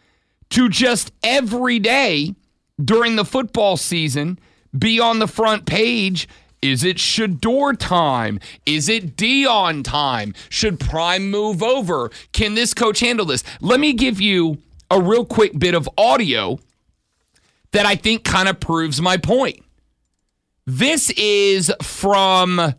to just every day during the football season be on the front page. Is it Shedeur time? Is it Dion time? Should Prime move over? Can this coach handle this? Let me give you a real quick bit of audio that I think kind of proves my point. This is from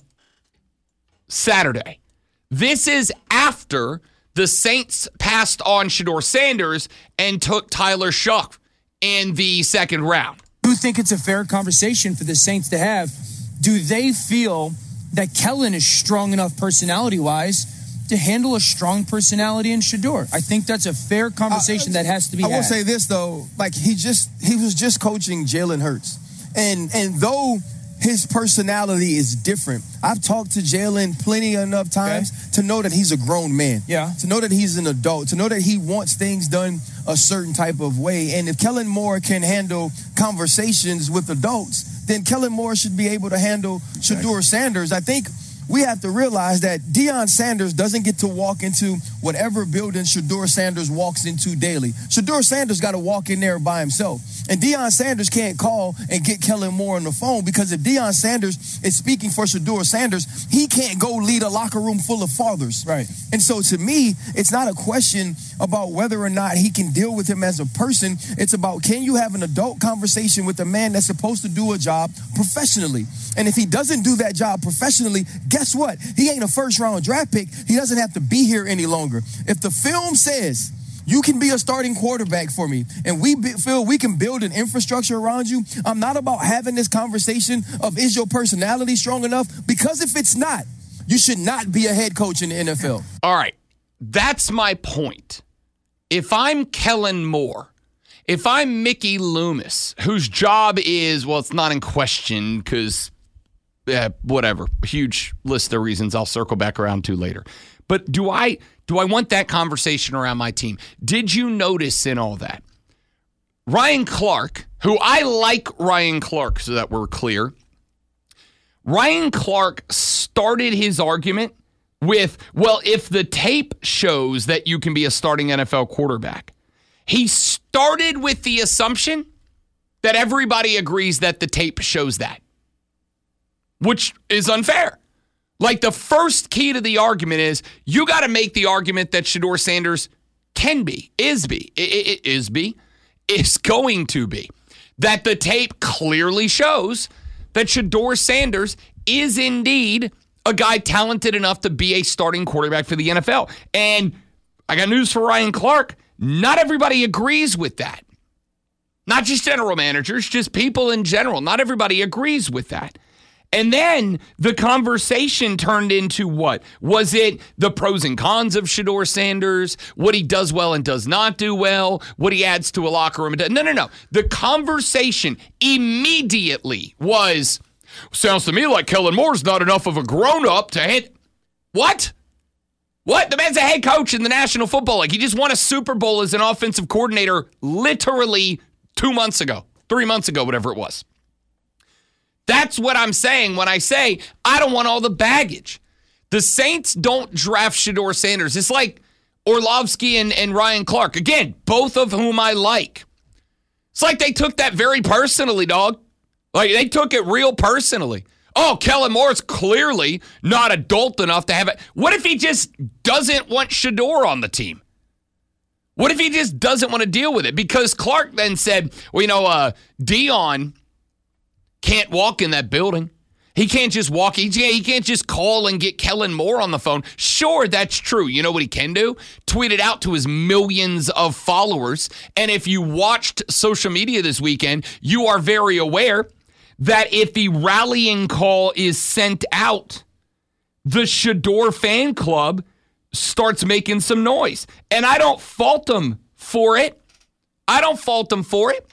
Saturday. This is after the Saints passed on Shedeur Sanders and took Tyler Shough in the second round. Do you think it's a fair conversation for the Saints to have? Do they feel that Kellen is strong enough personality-wise to handle a strong personality in Shedeur? I think that's a fair conversation uh, that has to be I had. will say this, though. Like, he just he was just coaching Jalen Hurts. And, and though his personality is different, I've talked to Jalen plenty enough times okay. to know that he's a grown man. Yeah. To know that he's an adult. To know that he wants things done a certain type of way. And if Kellen Moore can handle conversations with adults, then Kellen Moore should be able to handle Shedeur Sanders. I think we have to realize that Deion Sanders doesn't get to walk into whatever building Shedeur Sanders walks into daily. Shedeur Sanders got to walk in there by himself. And Deion Sanders can't call and get Kellen Moore on the phone, because if Deion Sanders is speaking for Shedeur Sanders, he can't go lead a locker room full of fathers. Right. And so to me, it's not a question about whether or not he can deal with him as a person. It's about, can you have an adult conversation with a man that's supposed to do a job professionally? And if he doesn't do that job professionally, guess what? He ain't a first-round draft pick. He doesn't have to be here any longer. If the film says you can be a starting quarterback for me, and we be, feel we can build an infrastructure around you, I'm not about having this conversation of, is your personality strong enough? Because if it's not, you should not be a head coach in the N F L. All right. That's my point. If I'm Kellen Moore, if I'm Mickey Loomis, whose job is, well, it's not in question because, eh, whatever, huge list of reasons I'll circle back around to later. But do I do I want that conversation around my team? Did you notice in all that? Ryan Clark, who I like Ryan Clark, so that we're clear, Ryan Clark started his argument with, well, if the tape shows that you can be a starting N F L quarterback. He started with the assumption that everybody agrees that the tape shows that, which is unfair. Like, the first key to the argument is you got to make the argument that Shedeur Sanders can be, is be, it, it, is be, is going to be. That the tape clearly shows that Shedeur Sanders is indeed a guy talented enough to be a starting quarterback for the N F L. And I got news for Ryan Clark. Not everybody agrees with that. Not just general managers, just people in general. Not everybody agrees with that. And then the conversation turned into what? Was it the pros and cons of Shedeur Sanders? What he does well and does not do well? What he adds to a locker room? No, no, no. The conversation immediately was, sounds to me like Kellen Moore's not enough of a grown-up to hit. What? What? The man's a head coach in the National Football League. He just won a Super Bowl as an offensive coordinator literally two months ago, three months ago, whatever it was. That's what I'm saying when I say I don't want all the baggage. The Saints don't draft Shedeur Sanders. It's like Orlovsky and, and Ryan Clark. Again, both of whom I like. It's like they took that very personally, dog. Like, they took it real personally. Oh, Kellen Moore's clearly not adult enough to have it. What if he just doesn't want Shedeur on the team? What if he just doesn't want to deal with it? Because Clark then said, well, you know, uh, Dion can't walk in that building. He can't just walk. He, he can't just call and get Kellen Moore on the phone. Sure, that's true. You know what he can do? Tweet it out to his millions of followers. And if you watched social media this weekend, you are very aware that if the rallying call is sent out, the Shedeur fan club starts making some noise. And I don't fault them for it. I don't fault them for it.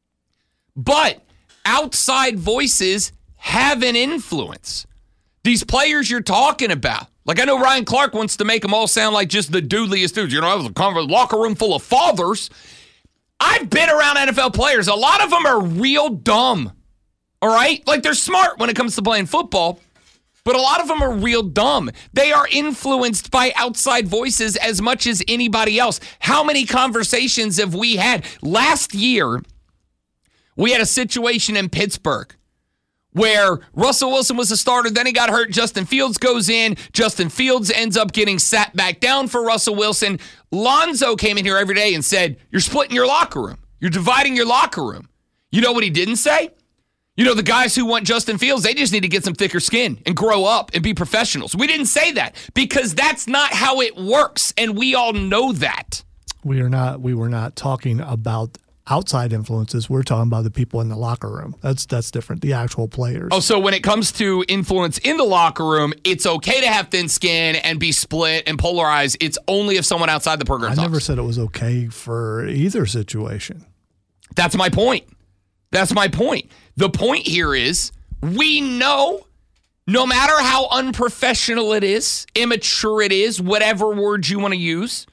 But outside voices have an influence. These players you're talking about, like, I know Ryan Clark wants to make them all sound like just the doodliest dudes. You know, I was a locker room full of fathers. I've been around N F L players. A lot of them are real dumb. All right? Like, they're smart when it comes to playing football, But a lot of them are real dumb. They are influenced by outside voices as much as anybody else. How many conversations have we had? Last year, we had a situation in Pittsburgh where Russell Wilson was a starter, then he got hurt. Justin Fields goes in. Justin Fields ends up getting sat back down for Russell Wilson. Lonzo came in here every day and said, you're splitting your locker room. You're dividing your locker room. You know what he didn't say? You know, the guys who want Justin Fields, they just need to get some thicker skin and grow up and be professionals. We didn't say that because that's not how it works, and we all know that. We are not. We were not talking about outside influences. We're talking about the people in the locker room. That's that's different. The actual players. Oh, so when it comes to influence in the locker room, it's okay to have thin skin and be split and polarized. It's only if someone outside the program I talks. never said it was okay for either situation. That's my point. That's my point. The point here is we know no matter how unprofessional it is, immature it is, whatever words you want to use,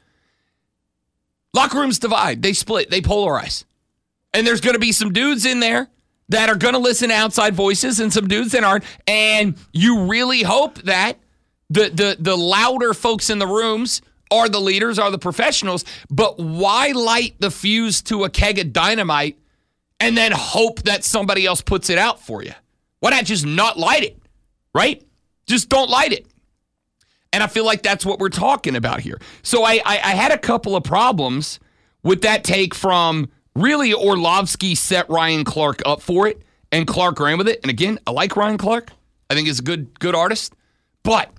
locker rooms divide. They split. They polarize. And there's going to be some dudes in there that are going to listen to outside voices and some dudes that aren't. And you really hope that the, the, the louder folks in the rooms are the leaders, are the professionals. But why light the fuse to a keg of dynamite and then hope that somebody else puts it out for you? Why not just not light it, right? Just don't light it. And I feel like that's what we're talking about here. So I, I, I had a couple of problems with that take from really Orlovsky set Ryan Clark up for it, and Clark ran with it. And again, I like Ryan Clark. I think he's a good, good artist. But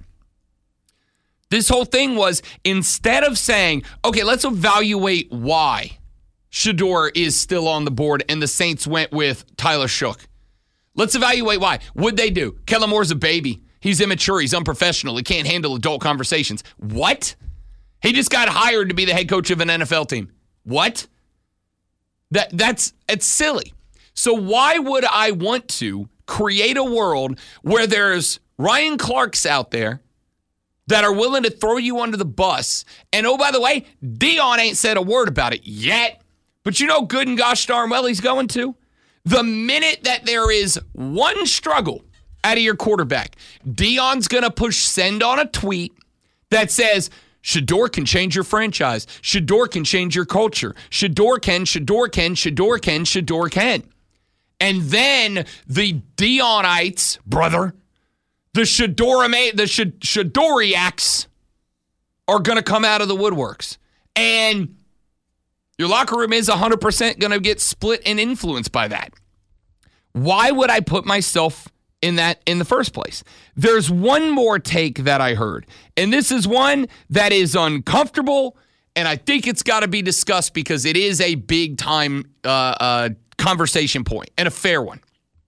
this whole thing was, instead of saying, okay, let's evaluate why Shedeur is still on the board and the Saints went with Tyler Shough. Let's evaluate why. What'd they do? Kellen Moore's a baby. He's immature. He's unprofessional. He can't handle adult conversations. What? He just got hired to be the head coach of an N F L team. What? That that's it's silly. So why would I want to create a world where there's Ryan Clarks out there that are willing to throw you under the bus? And oh, by the way, Dion ain't said a word about it yet. But you know good and gosh darn well he's going to. The minute that there is one struggle out of your quarterback, Dion's going to push send on a tweet that says, Shedeur can change your franchise. Shedeur can change your culture. Shedeur can, Shedeur can, Shedeur can, Shedeur can. And then the Dionites, brother, the Shedeur, the Shedeuriacs are going to come out of the woodworks. And your locker room is one hundred percent going to get split and influenced by that. Why would I put myself in that in the first place? There's one more take that I heard, and this is one that is uncomfortable, and I think it's got to be discussed because it is a big-time uh, uh, conversation point, and a fair one.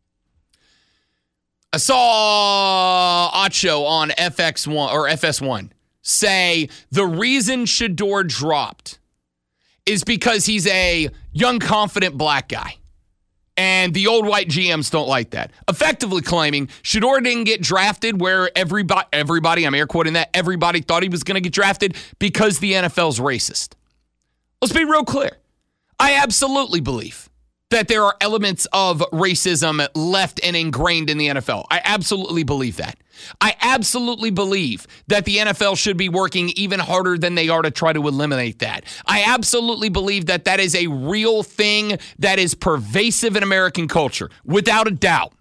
I saw Acho on F X one or F S one say the reason Shedeur dropped is because he's a young, confident black guy. And the old white G Ms don't like that. Effectively claiming Shedeur didn't get drafted where everybody, everybody, I'm air quoting that, everybody thought he was going to get drafted because the N F L's racist. Let's be real clear. I absolutely believe that there are elements of racism left and ingrained in the N F L. I absolutely believe that. I absolutely believe that the N F L should be working even harder than they are to try to eliminate that. I absolutely believe that that is a real thing that is pervasive in American culture, without a doubt.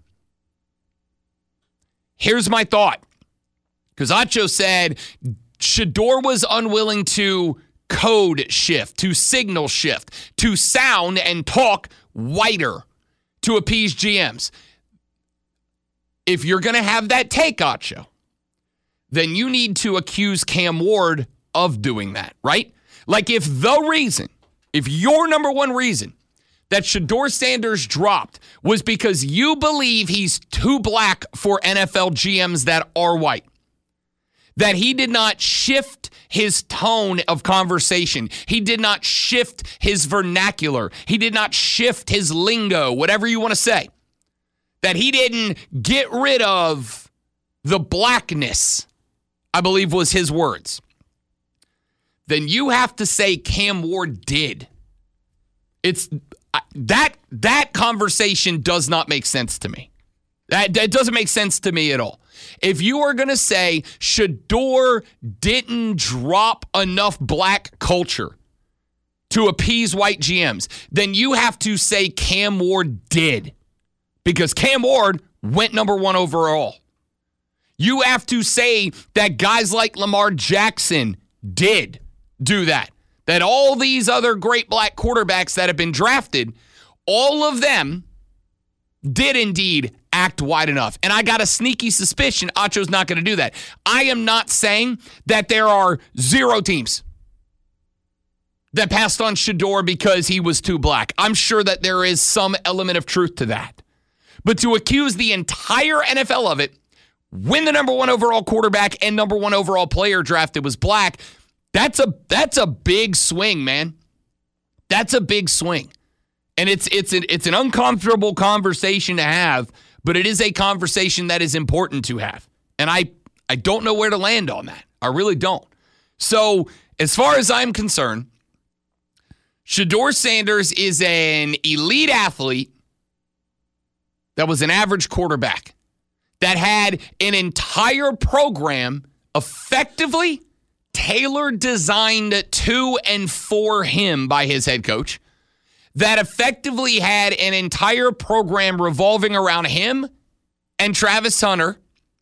Here's my thought. Because Acho said Shedeur was unwilling to code shift, to signal shift, to sound and talk whiter to appease G Ms. If you're going to have that take, Acho, then you need to accuse Cam Ward of doing that, right? Like if the reason, if your number one reason that Shedeur Sanders dropped was because you believe he's too black for N F L G Ms that are white, that he did not shift his tone of conversation, he did not shift his vernacular, he did not shift his lingo, whatever you want to say, that he didn't get rid of the blackness, I believe was his words, then you have to say Cam Ward did. It's that that conversation does not make sense to me. That, that doesn't make sense to me at all. If you are going to say Shedeur didn't drop enough black culture to appease white G Ms, then you have to say Cam Ward did, because Cam Ward went number one overall. You have to say that guys like Lamar Jackson did do that. That all these other great black quarterbacks that have been drafted, all of them did indeed act wide enough. And I got a sneaky suspicion Acho's not going to do that. I am not saying that there are zero teams that passed on Shedeur because he was too black. I'm sure that there is some element of truth to that. But to accuse the entire N F L of it, when the number one overall quarterback and number one overall player drafted was black, that's a that's a big swing, man. That's a big swing. And it's it's an, it's an uncomfortable conversation to have, but it is a conversation that is important to have. And I, I don't know where to land on that. I really don't. So as far as I'm concerned, Shedeur Sanders is an elite athlete that was an average quarterback that had an entire program effectively tailored, designed to and for him by his head coach, that effectively had an entire program revolving around him and Travis Hunter,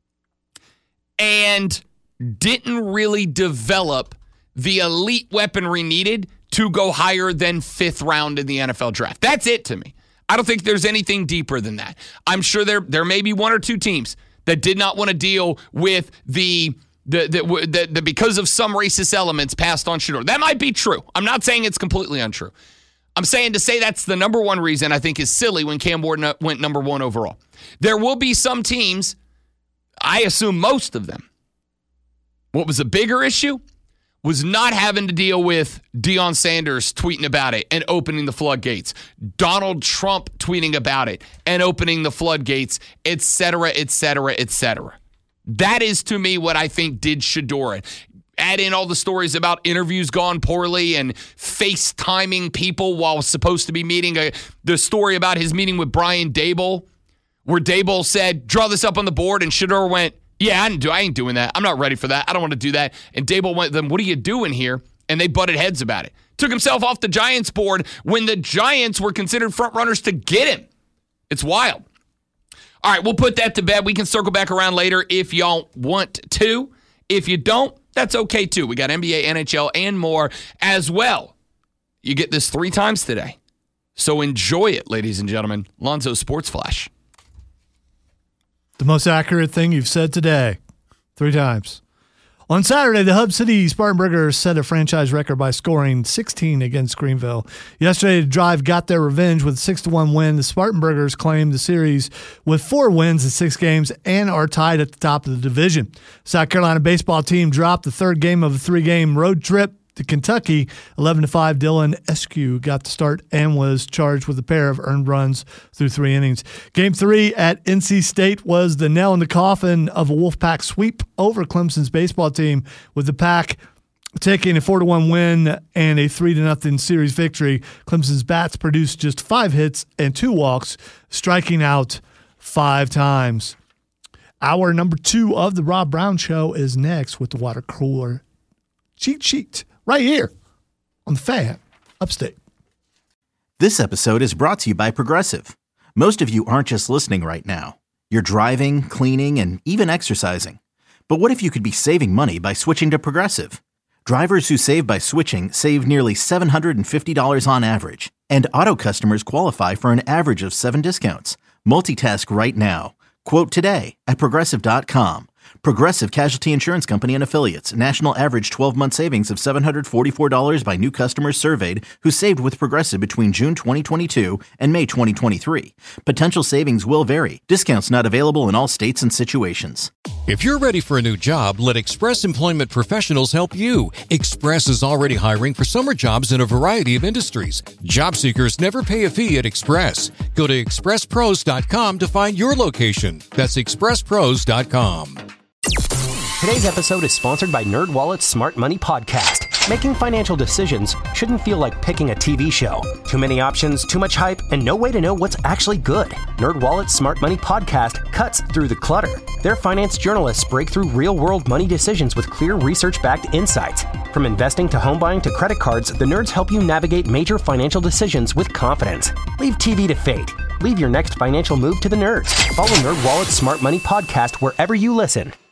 and didn't really develop the elite weaponry needed to go higher than fifth round in the N F L draft. That's it to me. I don't think there's anything deeper than that. I'm sure there, there may be one or two teams that did not want to deal with the The, the, the, the because of some racist elements passed on Shedeur. That might be true. I'm not saying it's completely untrue. I'm saying to say that's the number one reason I think is silly when Cam Ward went number one overall. There will be some teams, I assume most of them. What was a bigger issue was not having to deal with Deion Sanders tweeting about it and opening the floodgates, Donald Trump tweeting about it and opening the floodgates, et cetera, et cetera, et cetera. That is, to me, what I think did Shedeur. Add in all the stories about interviews gone poorly and FaceTiming people while supposed to be meeting. A, the story about his meeting with Brian Daboll, where Daboll said, draw this up on the board, and Shedeur went, yeah, I, didn't do, I ain't doing that. I'm not ready for that. I don't want to do that. And Daboll went, then what are you doing here? And they butted heads about it. Took himself off the Giants board when the Giants were considered front runners to get him. It's wild. All right, we'll put that to bed. We can circle back around later if y'all want to. If you don't, that's okay too. We got N B A, N H L, and more as well. You get this three times today. So enjoy it, ladies and gentlemen. Lonzo Sports Flash. The most accurate thing you've said today. Three times. On Saturday, the Hub City Spartanburgers set a franchise record by scoring sixteen against Greenville. Yesterday, the Drive got their revenge with a six to one win. The Spartanburgers claimed the series with four wins in six games and are tied at the top of the division. South Carolina baseball team dropped the third game of a three-game road trip to Kentucky, eleven to five. Dylan Eskew got the start and was charged with a pair of earned runs through three innings. Game three at N C State was the nail in the coffin of a Wolfpack sweep over Clemson's baseball team, with the Pack taking a four to one win and a three to nothing series victory. Clemson's bats produced just five hits and two walks, striking out five times. Hour number two of the Rob Brown Show is next with the water cooler cheat sheet. Right here on the Fan Upstate. This episode is brought to you by Progressive. Most of you aren't just listening right now. You're driving, cleaning, and even exercising. But what if you could be saving money by switching to Progressive? Drivers who save by switching save nearly seven hundred fifty dollars on average. And auto customers qualify for an average of seven discounts. Multitask right now. Quote today at Progressive dot com. Progressive Casualty Insurance Company and Affiliates. National average twelve-month savings of seven hundred forty-four dollars by new customers surveyed who saved with Progressive between June twenty twenty-two and May twenty twenty-three. Potential savings will vary. Discounts not available in all states and situations. If you're ready for a new job, let Express Employment Professionals help you. Express is already hiring for summer jobs in a variety of industries. Job seekers never pay a fee at Express. Go to express pros dot com to find your location. That's express pros dot com. Today's episode is sponsored by NerdWallet's Smart Money Podcast. Making financial decisions shouldn't feel like picking a T V show. Too many options, too much hype, and no way to know what's actually good. NerdWallet's Smart Money Podcast cuts through the clutter. Their finance journalists break through real-world money decisions with clear research-backed insights. From investing to home buying to credit cards, the nerds help you navigate major financial decisions with confidence. Leave T V to fate. Leave your next financial move to the nerds. Follow NerdWallet's Smart Money Podcast wherever you listen.